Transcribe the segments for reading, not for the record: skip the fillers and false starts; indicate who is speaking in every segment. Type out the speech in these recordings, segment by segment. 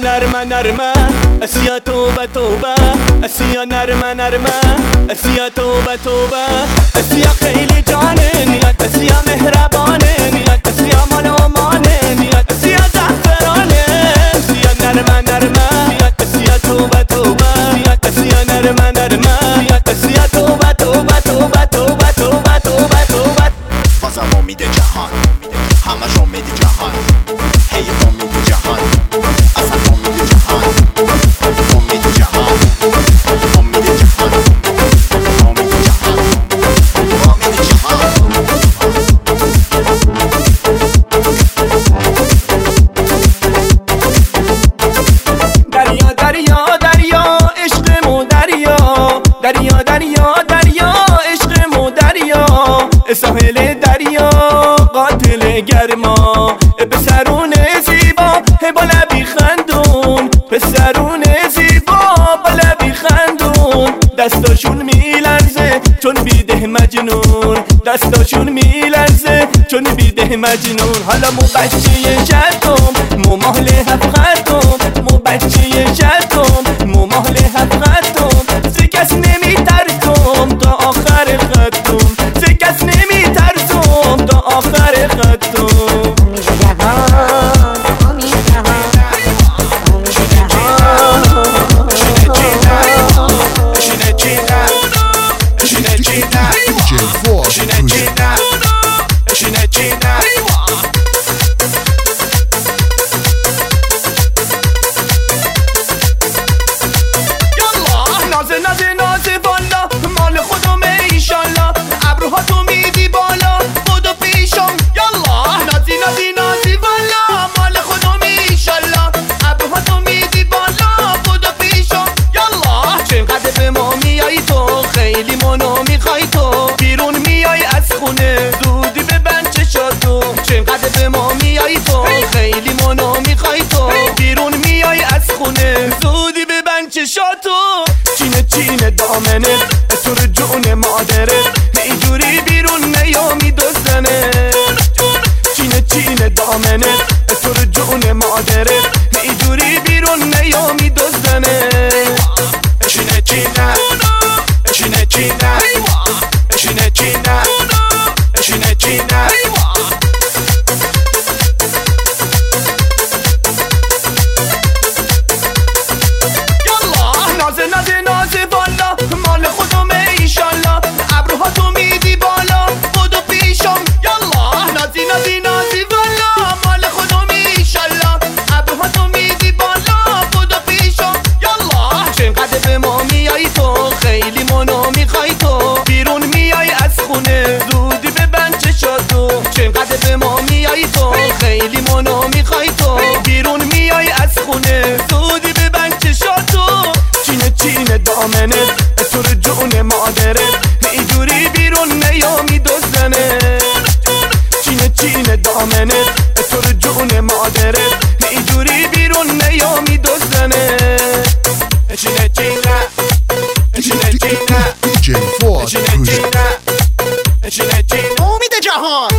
Speaker 1: نرمه نرمه اسیا توبه توبه اسیا نرمه نرمه اسیا توبه توبه اسیا خیلی جانه نیت اسیا مهربانه نیت اسیا مال امانه نیت اسیا زعفرانه اسیا نرمه نرمه نیت اسیا توبه توبه نیت اسیا نرمه نرمه نیت اسیا توبه توبه توبه توبه توبه توبه توبه
Speaker 2: بازم امید جهان همش امید جهان هی امید جهان اصلا امید جهان امید جهان امید جهان امید جهان امید جهان
Speaker 1: دریا دریا دریا عشقمو دریا دریا دریا دریا عشقمو دریا ساحل دریا قاتل گرما پسرون زیبا با لبی خندون پسرون زیبا با لبی خندون دستاشون میلرزه چون بیده مجنون دستاشون میلرزه چون بیده مجنون حالا مو بچه جدم مو مهل هفقتم مو بچه جدم مو مهل هفقتم ز کس نمیترسم تا آخر خطم ز کس نمیترسم تا آخر خطم
Speaker 3: DJ Fuad
Speaker 1: نازه نازه نازه والا مال خودم ایشالله ابروها تو میدی بالا بودو پیشم یالا نازی نازی نازی والا مال خودم ایشالله ابروها تو میدی بالا بودو پیشم یالا چقدر به ما میای تو خیلی منو میخوای تو بیرون میای از خونه زودی ببند چشاتو چقدر به ما میای تو خیلی منو میخوای تو بیرون میای از خونه زودی ببند چشاتو چینه چینه دامنت تو رو جون مادرت اینجوری بیرون نیامی دزدنه چینه چینه دامنت تو رو جون مادرت اینجوری بیرون نیامی دزدنه چینه چینه چینه چینه چینه چینه چینه چینه نازه نازه نازه والا مال خودم ایشالله ابروها تو میدی بالا بودو پیشم یالا نازی نازی نازی والا مال خودم ایشالله ابروها تو میدی بالا بودو پیشم یالا چقدر به ما میای تو خیلی منو میخوای تو بیرون میای از خونه زودی ببند چشاتو چقدر به ما میای تو خیلی منو میخوای تو بیرون میای از خونه زودی ببند چشاتو چینه چینه دامنت تو رو جون مادرت اینجوری بیرون نیامی دزدنه چینه چینه دامنت تو رو جون مادرت اینجوری بیرون نیامی دزدنه چینه چینه چینه چینه
Speaker 3: DJ Fuad
Speaker 1: چینه چینه چینه
Speaker 2: امید جهان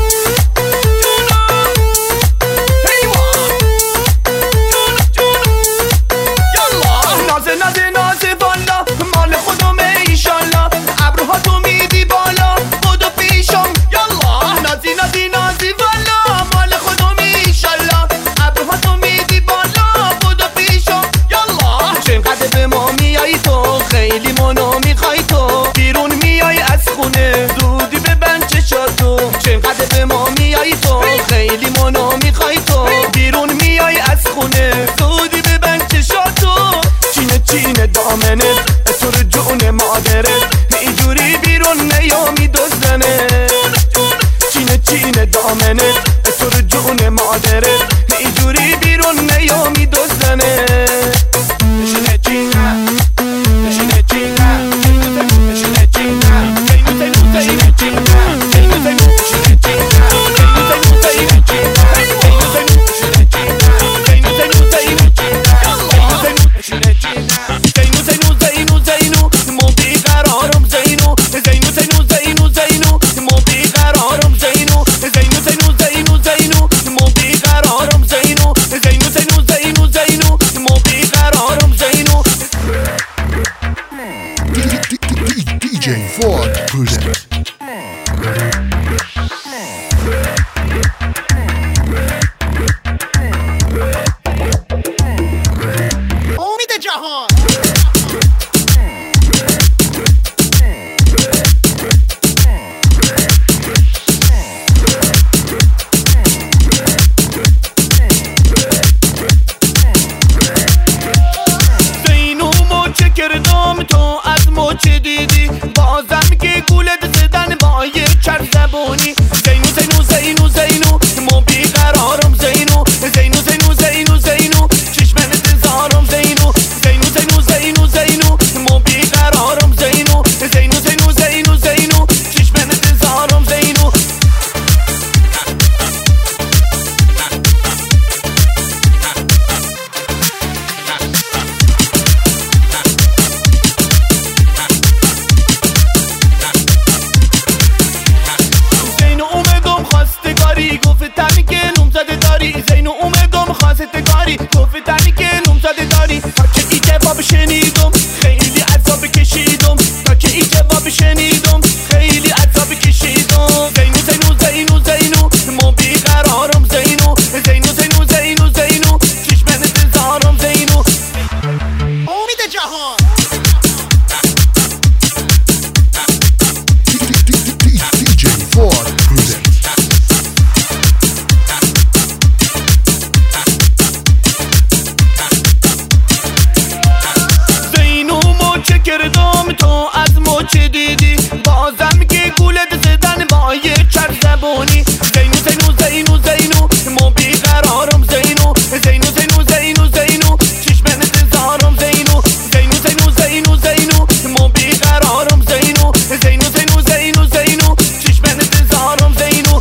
Speaker 1: نازه نازه نازه والا مال خودم ایشالله ابروها تو میدی بالا بودو پیشم یالا نازی نازی نازی والا مال خودم ایشالله ابروها تو میدی بالا بودو پیشم یالا چقدر به ما میای تو خیلی منو میخوای تو بیرون میای از خونه زودی ببند چشاتو چقدر به ما میای تو خیلی منو میخوای تو بیرون میای از خونه زودی ببند چشاتو چینه چینه دامنت تو رو جون مادرت اینجوری بیرون نیامی دزدنه چینه چینه دامنت تو رو جون مادرت اینجوری بیرون نیامی دزدنه چینه چینه چینه چینه چینه چینه چینه قرارم اومدم خواستگاری گفتنی که نمزده داری تا که ای جواب شنیدم خیلی عذاب کشیدم تا که ای جواب شنیدم خیلی عذاب کشیدم زینو زینو زینو زینو ما بیقرارم زینو زینو زینو زینو زینو چشمن انتظارم زینو
Speaker 2: امید جهان
Speaker 3: DJ Fuad presents.
Speaker 1: زینو مچه کردم تو از مچه دیدی بازم که گولت زدن با یه چرخ زبانی زینو زینو زینو زینو ما بیقرارم زینو زینو زینو زینو زینو چشمن انتظارم زینو زینو زینو زینو زینو ما بیقرارم زینو زینو زینو زینو زینو چشمن انتظارم زینو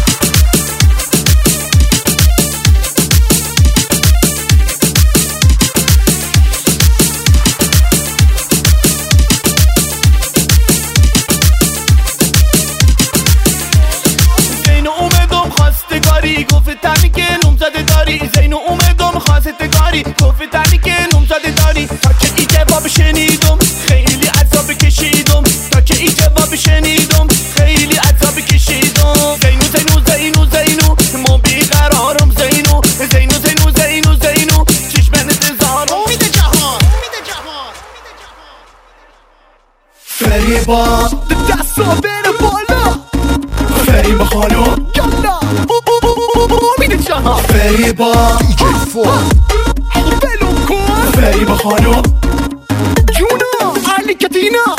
Speaker 1: زینو اومدم خواستگاری گفتنی که نمزده داری زینو اومدم خواستگاری گفتنی که نمزده داری تا که ای جواب شنیدم خیلی عذاب کشیدم تا که ای جواب شنیدم خیلی عذاب کشیدم زینو زینو زینو زینو ما بیقرارم زینو زینو زینو زینو زینو چشمن انتظارم
Speaker 2: امید جهان
Speaker 1: فریبا دستا بره بالا فریبا خانم یالا امید جهان فریبا
Speaker 3: DJ Fuad.
Speaker 1: بلو کن فریبا خانم جونا علی کتینا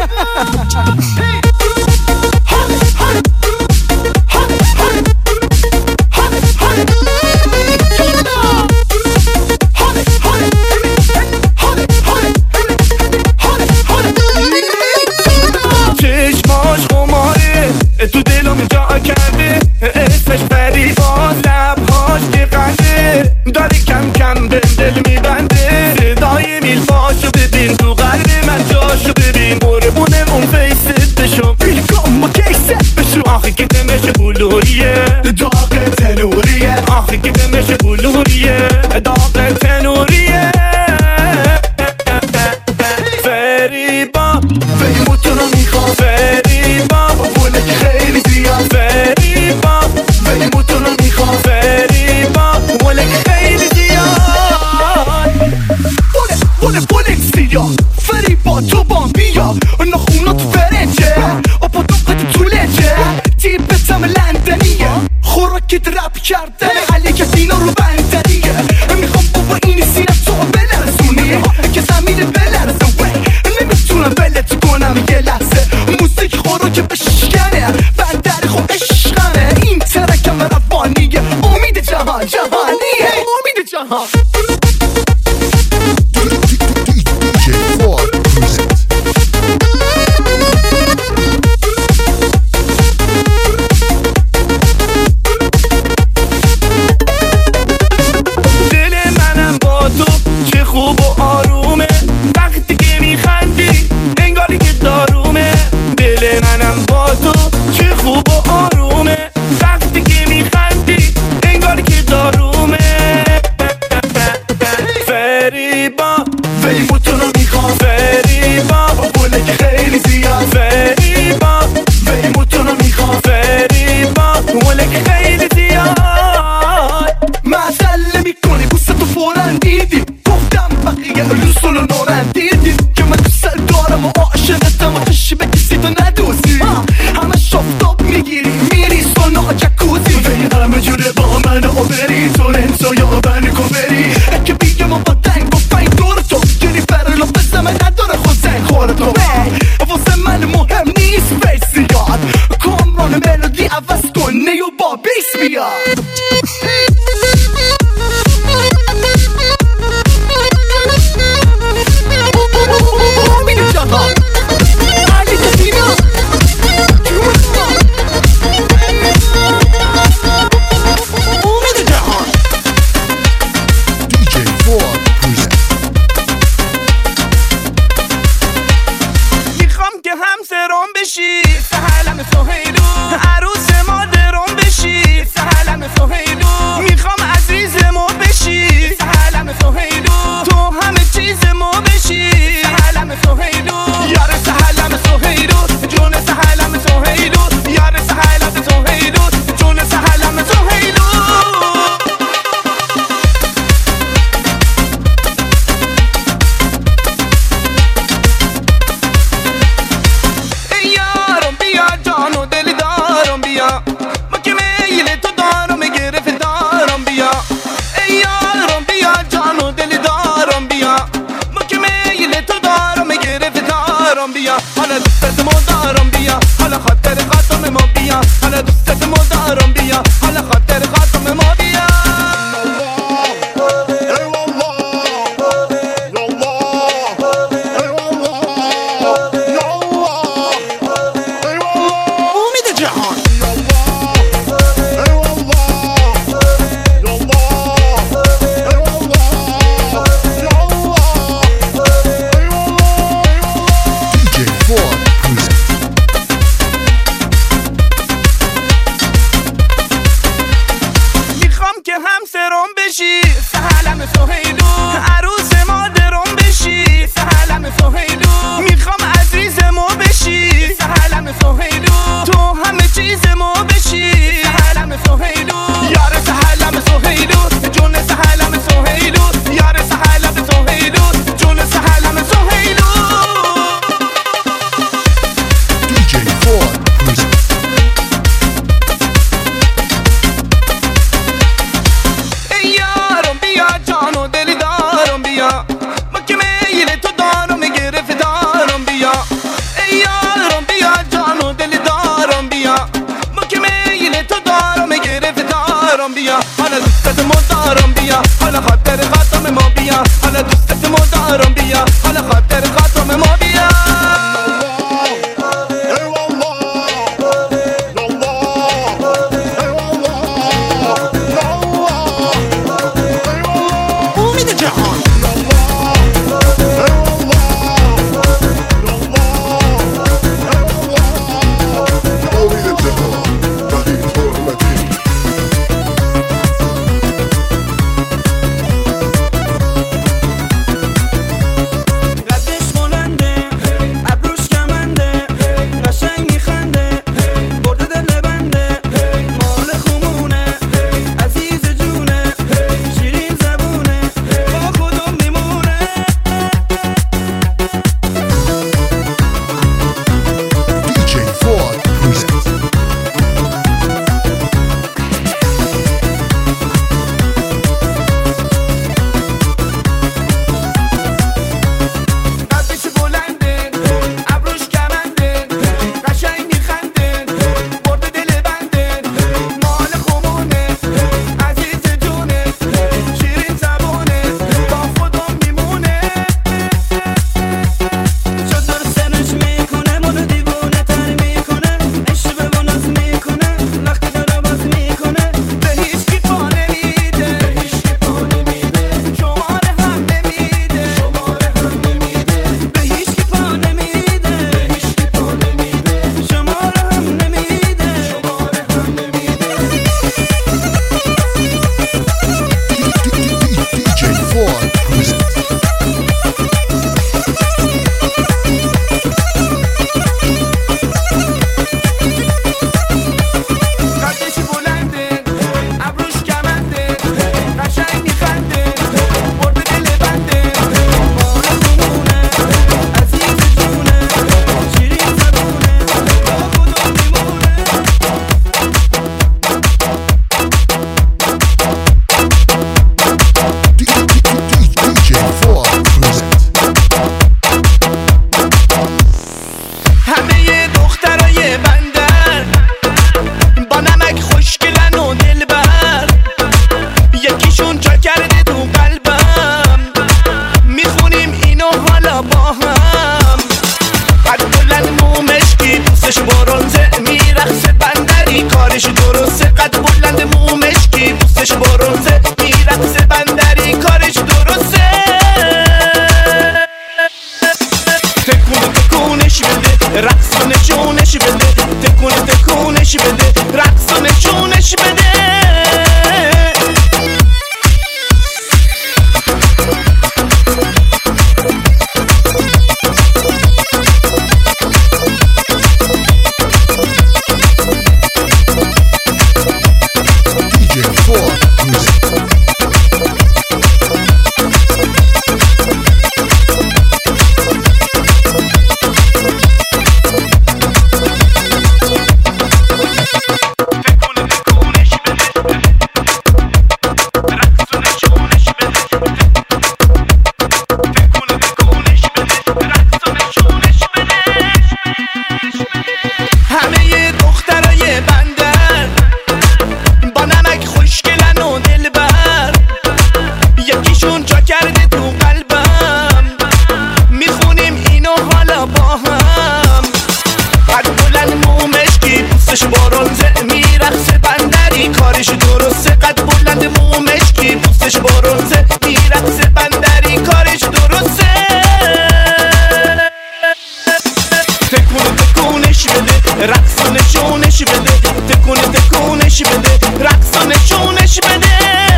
Speaker 1: چشماش قماره تو دلم جا کرده اسمش فریبا لبهاش که قنده داره کم کم به دل میبنده صدای میلفاشو ببین تو قلب من جاشو ببین قربونه اون فیست بشو بیلگام با کیست بشو آخه که دمش بلوریه داغ تنوریه آخه که دمش بلوریه داغ تنوریه فریبا فریبا تو رو میخوام فریبا ولک خیلی زیاد فریبا فریبا تو رو میخوام فریبا ولک خیلی زیاد ولک زیاد فریبا تو بام بیا نخونات فرنجه اپا دوقت تو لنجه تیبتم لندنیه خوراکت رپ کرده علی کتینا رو بندریه میخوام بابا این سینه تو بلرزونی که زمین بلرزه نمیتونم بلت کنم یه لحظه موسیقی خوراک بشکنه بندر خب عشقمه این ترکم روانیه امید جهان جهانیه امید جهان
Speaker 3: DJ Fuad presents.
Speaker 1: دل منم با تو چه خوب و آرومه وقتی که میخندی انگاری که دارومه دل منم با تو چه خوب و آرومه وقتی که میخندی انگاری که دارومه که همسرم بشی سهلم سهیلو عروس مادرم بشی سهلم سهیلو میخوام عزیزمو بشی سهلم سهیلو تو همه چیزمو بشی سهلم سهیلو یار سهلم سهیلو جون سهلم سهیلو یار سهلم سهیلو جون سهلم سهیلو
Speaker 3: DJ Ford presents.
Speaker 1: ای یارم بیا جان و دل دارم بیا ما که میل تو دارم گرفتارم بیا ای یارم بیا جان و دل دارم بیا ما که میل تو دارم گرفتارم بیا حالا دوستت دارم بیا حالا خاطر خاطر ما بیا حالا دوستت دارم بیا حالا خاطر خاطر ما بیا
Speaker 2: امید جهان
Speaker 1: قدش بلنده ابروش کمنده قشنگ میخنده برده دل بنده مال خمونه عزیز جونه شیرین زبونه با خودم میمونه
Speaker 3: DJ Ford presents.
Speaker 1: قدش بلنده ابروش کمنده قشنگ میخنده برده دل بنده مال خمونه عزیز جونه شیرین زبونه با خودم میمونه چطور سرش میکنه منو دیوونه تر میکنه عشق به ناز میکنه وقتی داره باز میکنه به هیچ کی پا نمیده شماره هم نمیده به هیچ کی پا نمیده شماره هم نمیده
Speaker 3: DJ Ford presents.
Speaker 1: قدش بلنده ابروش کمنده قشنگ میخنده برده دل بنده مال خمونه عزیز جونه شیرین زبونه با خودم میمونه
Speaker 3: DJ Ford presents.
Speaker 1: همه دخترای بندر با نمک خوشگلن و دلبر یکیشون جا کرده تو قلبم میخونیم اینو حالا با هم قد بلند مو مشکی دوستش برنزه میرقصه بندری کارش درسته قد بلند مو مشکی دوستش برنزه میرقصه بندری کارش درسته تکونش بده رقص و نشونش بده تکونش بده رقص و نشونش بده
Speaker 3: DJ Ford presents.
Speaker 1: همه دخترای بندر با نمک خوشگلن و دلبر یکیشون جا کرده تو قلبم میخونیم اینو حالا با هم قد بلند مو مشکی دوستش برنزه میرقصه بندری کارش درسته قد بلند مو مشکی دوستش برنزه میرقصه بندری کارش درسته تکونش بده رقص و نشونش بده تکونش بده رقص و نشونش بده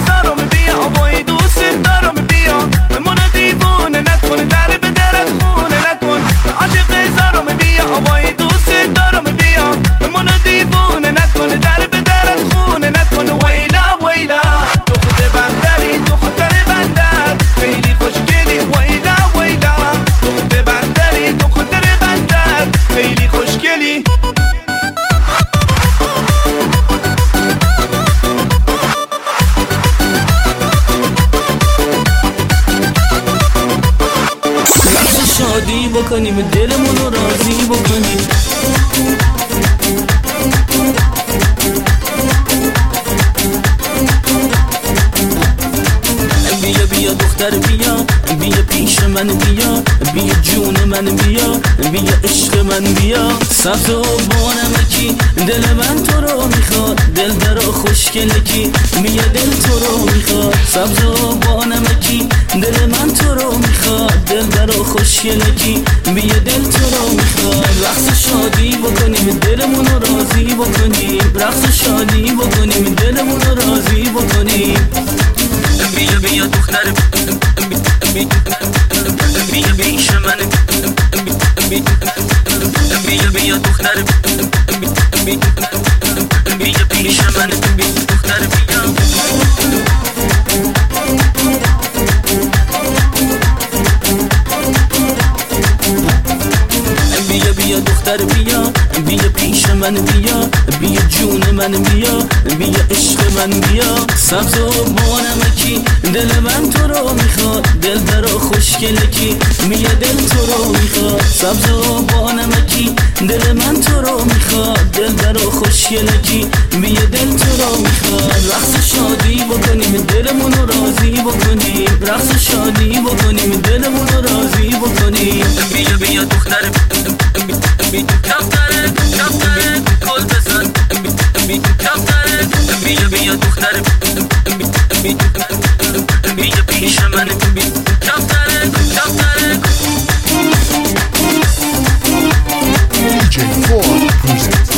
Speaker 1: دارم بیا وای دوست دارم بیا منو دیوونه نکن در به درت خونه نکن عاشق زارم بیا وای دوست دارم بیا منو دیوونه نکن در به درت خونه نکن ویلا ویلا دختر بندری دختر بندر خیلی خوشگلی ویلا ویلا دختر بندری دختر بندر خیلی خوشگلی شادی بکنیم دلمون رو راضی بکنیم بیا بیا دختر بیا بیا پیش من بیا بیا جون من بیا بیا عشق من بیا سبز و بانمکی دل من تو رو میخواد دل در خوشگلکی بیا دل تو رو میخواد سبز و بانمکی دل من تو رو میخواد دل در خوشگلکی بیا دل تو رو میخواد رقص شادی بکنیم دلمون رو راضی بکنیم رقص شادی بکنیم دلمون رو راضی بکنیم بیا بیا دختر بیا پیش من بیا بیا دختر بیا پیش من دختر بیا بیا بیا دختر بیا بیا پیش من بیا بیا جون من بیا بیا عشق من بیا سبز و بانمکی دل من تو رو میخواد دل در خوشگلکی بیا دل تو رو میخواد سبز و بانمکی دل من تو رو میخواد دل در خوشگلکی بیا دل تو رو میخواد رقص شادی بکنیم دلمون رو راضی بکنیم رقص شادی بکنیم دلمون رو راضی بکنیم بیا بیا دختر کفتره کفتره کل بزن کفتره بیا بیا دختر بیا پیش من کفتره کفتره
Speaker 3: DJ Ford presents.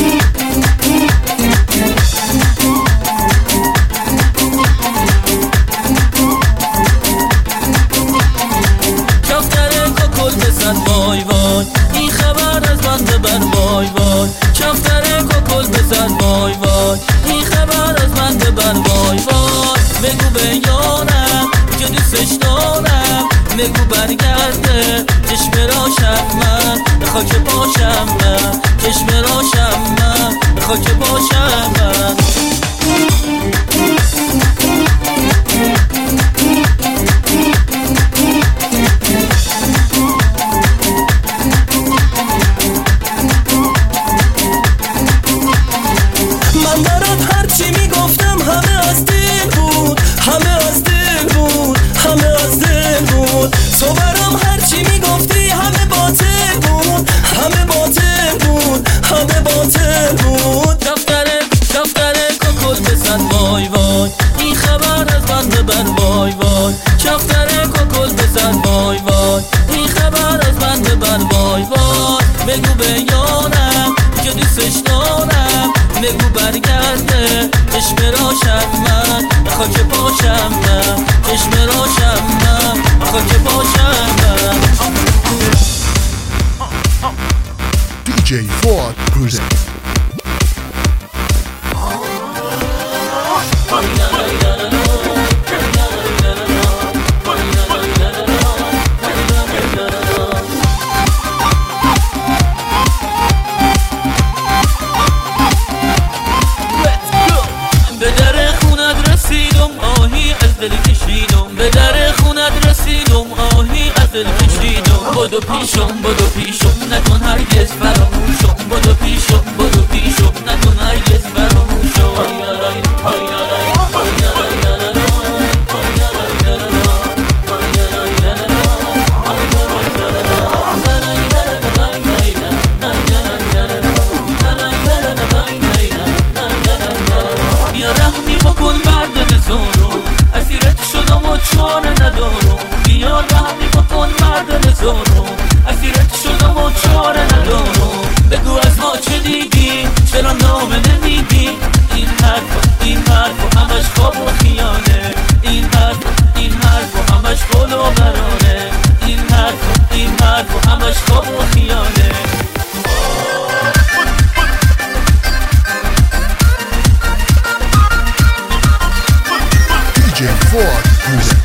Speaker 1: کفتره کل بزن وای وای این خبر از بنده بر وای وای کفتره کل بزن وای وای این خبر از بنده بر وای وای بگو به یارم که دوستش دارم بگو برگرده چشم راشم من خاک باشم من چشم راشم من خاک باشم من من برات هرچی میگفتم همه از دل بود همه از دل بود همه از دل بود تو برام هرچی میگفتی همه باطل بود همه باطل بود همه باطل بود دفتره کل بزن وای وای این خبر از بنده بر وای وای دفتره کل بزن وای وای این خبر از بنده بر وای وای بگو به یارم که دوستش دارم بگو برگرده چشم راشم من خاک باشم من چشم راشم من خاک باشم من
Speaker 3: DJ Ford presents.
Speaker 1: به در خونت رسیدم آهی از دل کشیدم به در خونت رسیدم آهی از دل کشیدم بدو پیشم نکن هرگز فراموشم بدو پیشم نکن هرگز فراموشم یا رحمی بکن مرد نزارم اسیرت شدم و چاره ندارم بیا رحمی بکن مرد نزارم اسیرت شدم و چاره ندارم بگو از ما چه دیدی چرا نامه نمیدی این حرف همش خواب و خیانه
Speaker 3: Fuad presents.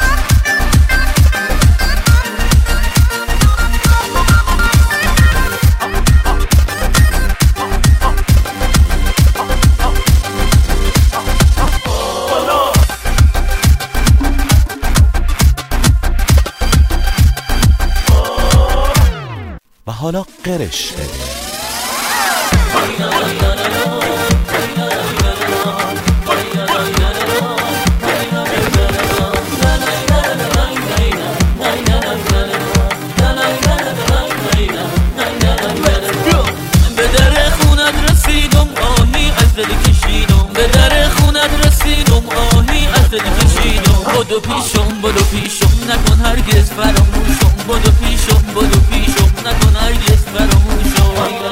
Speaker 1: و حالا قرش بده.
Speaker 4: به در خونت رسیدم آهی از دل کشیدم، به در خونت رسیدم آهی از دل کشیدم. بدو پیشم نکن هرگز فراموشم، بدو پیشم نکن هرگز فراموشم.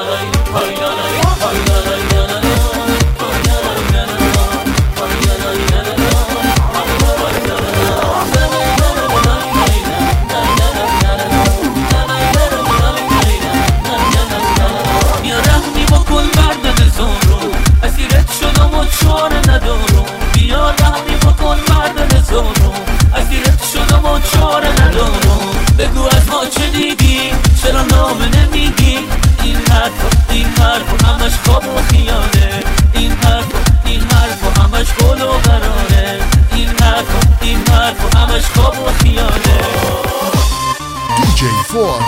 Speaker 4: بیا رحمی بکن بر دل زارم، اسیرت شدم و چاره ندارم. بیا رحمی بکن بر دل زارم، اسیرت شدم و چاره ندارم. بگو از ما چه دیدی، چرا نامه نمیگی؟ این حرف همش خواب و خیاله. این حرف همش قول و قراره. این حرف همش خواب و خیاله.
Speaker 3: DJ Fuad